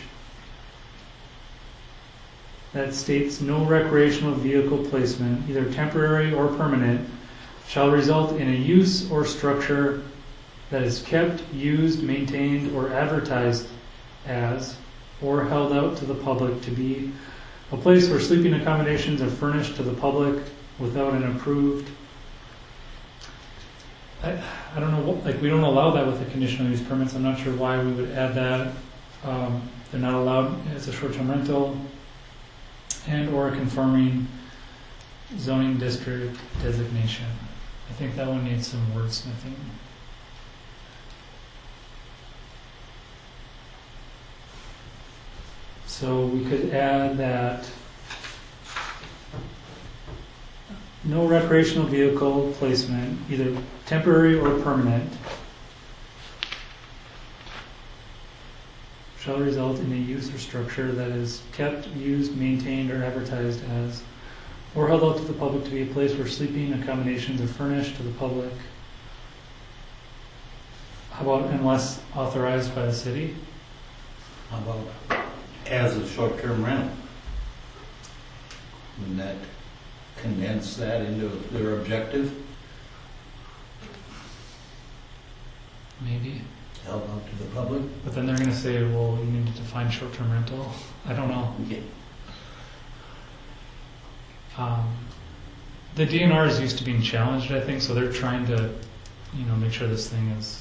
E: that states no recreational vehicle placement, either temporary or permanent, shall result in a use or structure that is kept, used, maintained, or advertised as, or held out to the public to be a place where sleeping accommodations are furnished to the public without an approved. I, I don't know, what, like we don't allow that with the conditional use permits. I'm not sure why we would add that. Um, they're not allowed as a short-term rental and or a conforming zoning district designation. I think that one needs some wordsmithing. So we could add that no recreational vehicle placement, either temporary or permanent, shall result in a use or structure that is kept, used, maintained, or advertised as, or held out to the public to be a place where sleeping accommodations are furnished to the public. How about unless authorized by the city?
H: How about as a short-term rental? Wouldn't that condense that into their objective?
E: Maybe.
H: Held out to the public?
E: But then they're going to say, well, you need to define short-term rental. I don't know.
H: Yeah.
E: Um, the D N R is used to being challenged, I think, so they're trying to, you know, make sure this thing is.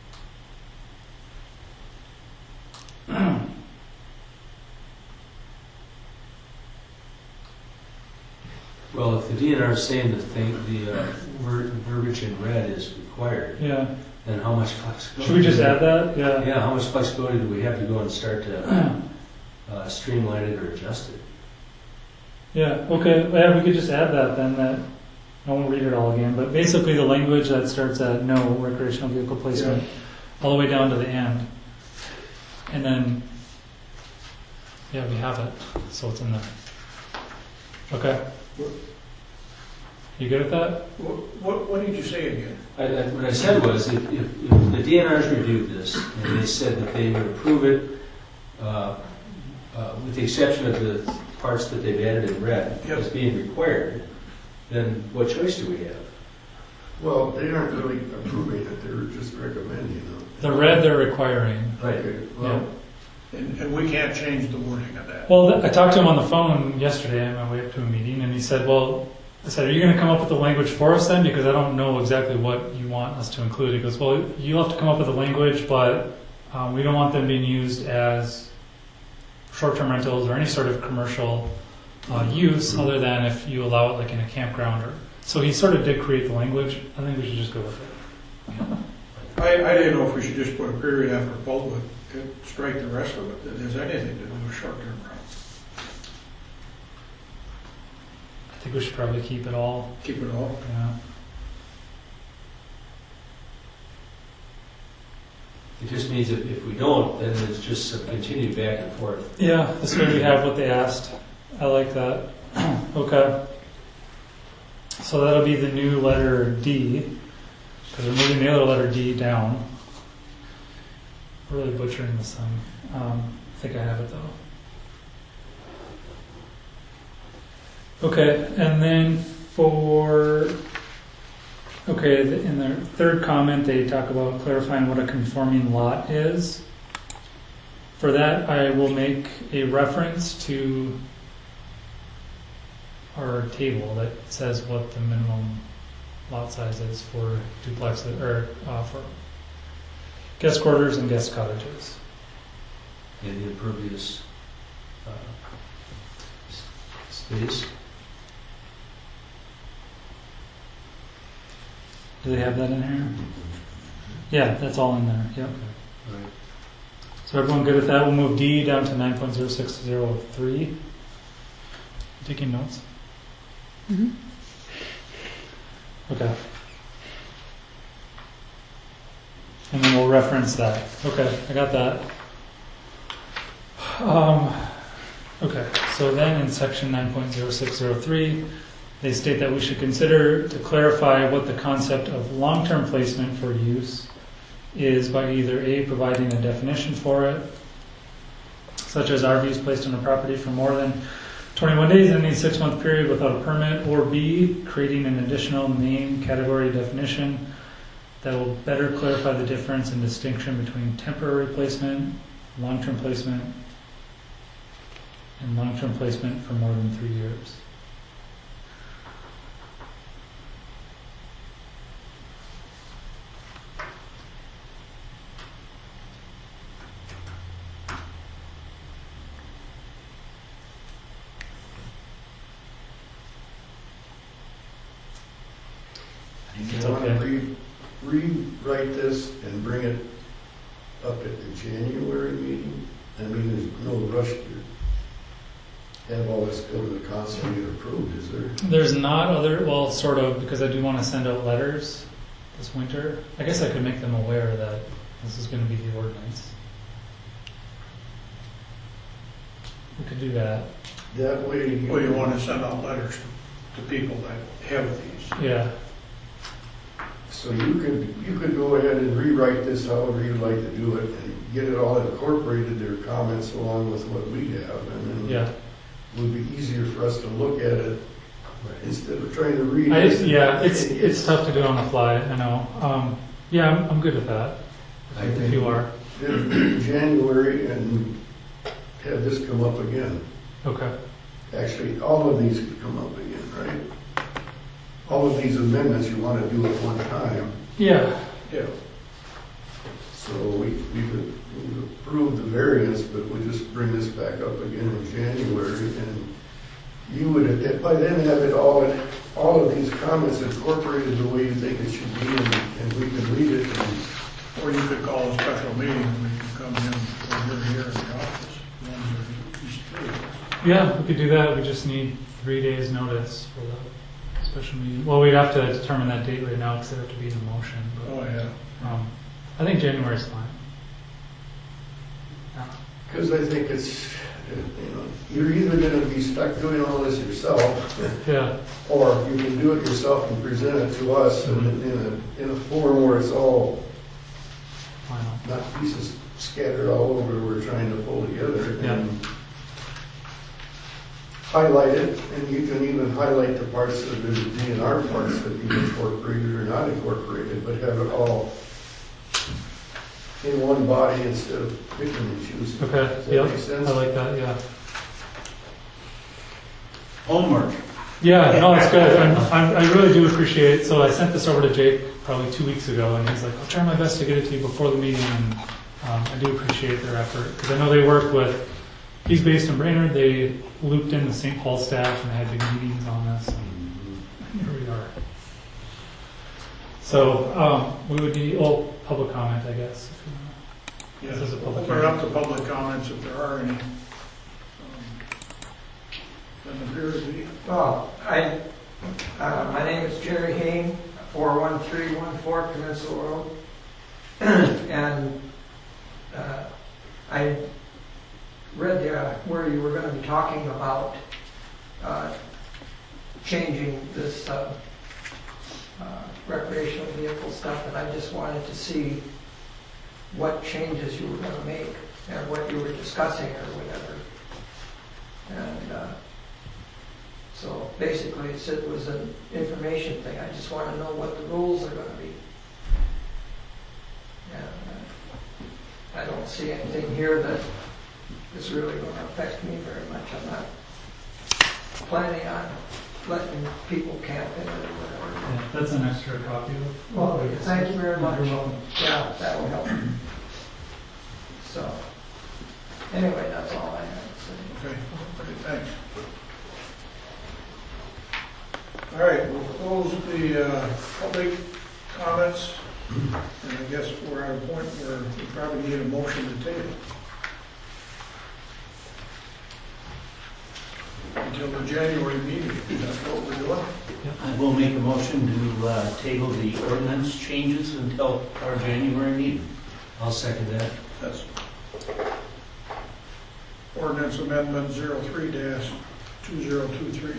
B: Well, if the D N R is saying the thing, the uh, word verbiage in red is required,
E: Yeah.
B: then how much flexibility?
E: Should we just add that? Yeah.
B: Yeah, how much flexibility do we have to go and start to uh, streamline it or adjust it?
E: Yeah. Okay. Yeah, we could just add that then. That I won't read it all again, but basically the language that starts at no recreational vehicle placement,
A: Yeah.
E: all the way down to the end, and then yeah, we have it, so it's in there. Okay. You good with that?
A: What, what, what did you say again?
B: I, I, what I said was, if, if, if the D N Rs reviewed this and they said that they would approve it, uh, uh, with the exception of the parts that they've added in red
A: Yep.
B: as being required, then what choice do we have?
G: Well, they aren't really approving it, they're just recommending it.
E: The red they're requiring.
G: Okay, well,
A: And, and we can't change the wording of that.
E: Well, th- I talked to him on the phone yesterday on my way up to a meeting, and he said, well, I said, are you going to come up with the language for us then? Because I don't know exactly what you want us to include. He goes, well, you'll have to come up with the language, but um, we don't want them being used as short-term rentals or any sort of commercial uh, use other than if you allow it like in a campground. Or So he sort of did create the language. I think we should just go with it.
A: I, I didn't know if we should just put a period after public, and strike the rest of it, that has anything to do with short-term rentals.
E: I think we should probably keep it all.
A: Keep it all.
E: Yeah.
B: It just means if, if we don't, then it's just some continued back and forth.
E: Yeah, this way we have what they asked. I like that. Okay. So that'll be the new letter D, because we're moving the other letter D down. Really butchering this thing. Um, I think I have it though. Okay, and then for, okay, the- in their third comment, they talk about clarifying what a conforming lot is. For that, I will make a reference to our table that says what the minimum lot size is for duplexes, or uh, for guest quarters and guest cottages.
B: And the impervious uh, s- space.
E: Do they have that in here? Yeah, that's all in there. Yep.
B: Right.
E: So everyone good with that? We'll move D down to nine point zero six zero three. Taking notes?
C: Mhm.
E: Okay. we'll reference that. Okay, I got that. Um, okay, so then in section nine point zero six zero three, they state that we should consider to clarify what the concept of long-term placement for use is by either A, providing a definition for it, such as R Vs placed on a property for more than twenty-one days in a six-month period without a permit, or B, creating an additional name category definition that will better clarify the difference and distinction between temporary placement, long-term placement, and long-term placement for more than three years.
G: Do
E: It's
G: you want to
E: okay.
G: re- rewrite this and bring it up at the January meeting? I mean, there's no rush to have all this go to the council and get approved, is there?
E: There's not other, well, sort of, because I do want to send out letters this winter. I guess I could make them aware that this is going to be the ordinance. We could do that.
G: That way you...
A: Well, you want to send out letters to people that have these.
E: Yeah.
G: So you could, you could go ahead and rewrite this however you'd like to do it and get it all incorporated, their comments along with what we have. And then
E: Yeah.
G: it would be easier for us to look at it instead of trying to read
E: I,
G: it.
E: yeah, it's it's tough to do on the fly, I know. Um, yeah, I'm, I'm good with that.
G: I
E: If
G: think-
E: you are.
G: In January and have this come up again.
E: Okay.
G: Actually, all of these could come up again, right? All of these amendments you want to do at one time.
E: Yeah.
A: Yeah.
G: So we, we could we could approve the variance, but we just bring this back up again in January. And you would, at- by then, have it all, all of these comments incorporated the way you think it should be, and, and we can read it. And
A: Or you could call a special meeting and we can come in over here in the office. Ones are these three.
E: Yeah, we could do that. We just need three days notice for the special meeting. Well, we'd have to determine that date right now because it have to be in the motion. But,
A: Oh, yeah.
E: um, I think January is fine. Yeah.
G: Because I think it's, you know, you're either going to be stuck doing all this yourself,
E: Yeah.
G: or you can do it yourself and present it to us in, in a, in a form where it's all,
E: Final.
G: not pieces scattered all over we're trying to pull together.
E: Yeah.
G: And highlight it, and you can even highlight the parts that are the D N R parts that you incorporated or not incorporated, but have it all in one body instead of picking and choosing.
E: Okay.
G: Does that
E: Yep.
G: make sense?
E: I like that. Yeah.
H: Homework.
E: Yeah. No, it's good. I'm, I'm, I really do appreciate it. So I sent this over to Jake probably two weeks ago, and he's like, "I'll try my best to get it to you before the meeting." And um, I do appreciate their effort because I know they work with. He's based in Brainerd. They looped in the Saint Paul staff and had big meetings on this. And here we are. So um, we would need, oh, public comment, I guess. If you wanna.
A: Yes.
E: This is a public
A: Open it
E: hearing.
A: up to public comments if there are any. Um, Doesn't appear to be.
I: Well, I, uh, my name is Jerry Hain, four one three one four Peninsula Road. And uh, I read uh, where you were going to be talking about uh, changing this uh, uh, recreational vehicle stuff, and I just wanted to see what changes you were going to make and what you were discussing or whatever. And uh, so basically, it said it was an information thing. I just want to know what the rules are going to be. And uh, I don't see anything here that is really going to affect me very much. I'm not planning on letting people camp in it or whatever.
E: Yeah, that's an extra copy of.
I: Well, thank you very much.
E: You're welcome.
I: Yeah, that will help. So, anyway, that's all I have to say.
A: Okay, okay, thanks. All right, we'll close the uh, public comments. And I guess we're at a point where we probably need a motion to table until the January meeting. That's what we're doing.
H: I will make a motion to uh, table the ordinance changes until our January meeting.
B: I'll second that.
A: That's ordinance amendment zero three dash two zero two three.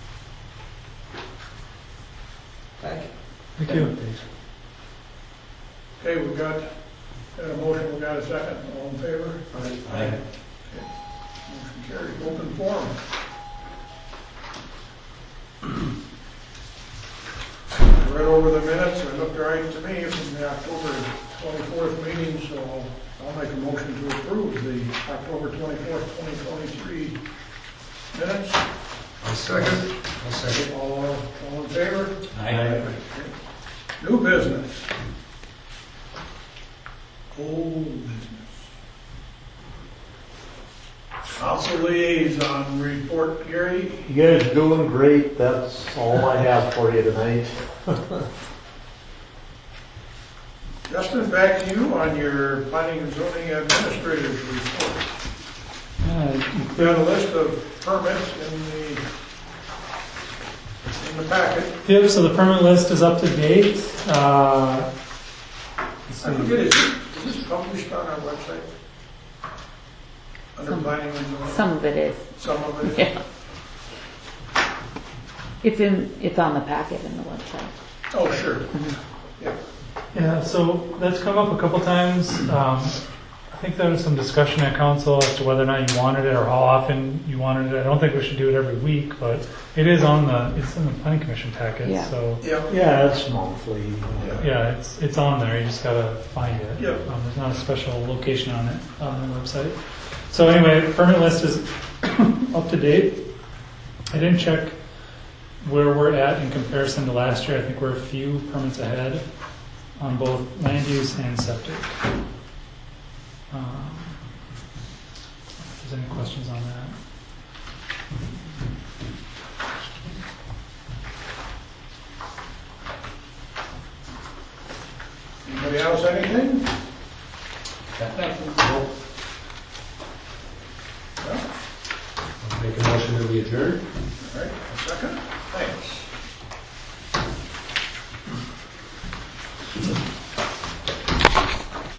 I: Thank you.
E: Thank you.
A: Okay, we've got, got a motion, we've got a second, all in favor?
B: Aye.
A: Motion carried, open forum. I read over the minutes, it looked right to me from the October twenty-fourth meeting, so I'll make a motion to approve the October twenty-fourth, twenty twenty-three minutes.
B: I'll
G: Second.
B: I'll second.
A: All, all in favor?
B: Aye.
A: New business. Old business. Council liaison report, Gary.
F: You guys are doing great. That's all I have for you tonight.
A: Justin, back to you on your planning and zoning administrator's report.
E: Yeah,
A: We've got a list of permits in the, in the packet.
E: Yep, so the permit list is up to date. Uh, let's
A: I
E: see.
A: forget, is it, is this published on our website? Under
C: Some-
A: planning and zoning?
C: Some of it is.
A: Some of it?
C: Yeah. It's in, it's on the packet in the website.
A: Oh, sure. Yeah.
E: Yeah, so that's come up a couple times. Um, I think there was some discussion at council as to whether or not you wanted it or how often you wanted it. I don't think we should do it every week, but it is on the, it's in the planning commission packet,
C: Yeah.
E: so.
A: Yeah.
F: Yeah, it's monthly.
A: Yeah.
E: Yeah, it's, it's on there, you just gotta find it.
A: Yeah.
E: Um, there's not a special location on it, on the website. So anyway, the permit list is up to date. I didn't check where we're at in comparison to last year. I think we're a few permits ahead on both land use and septic. Um, if there's any questions on that.
A: Anybody else, anything? Nothing.
B: I'll make a motion that we adjourn.
A: All right, a second.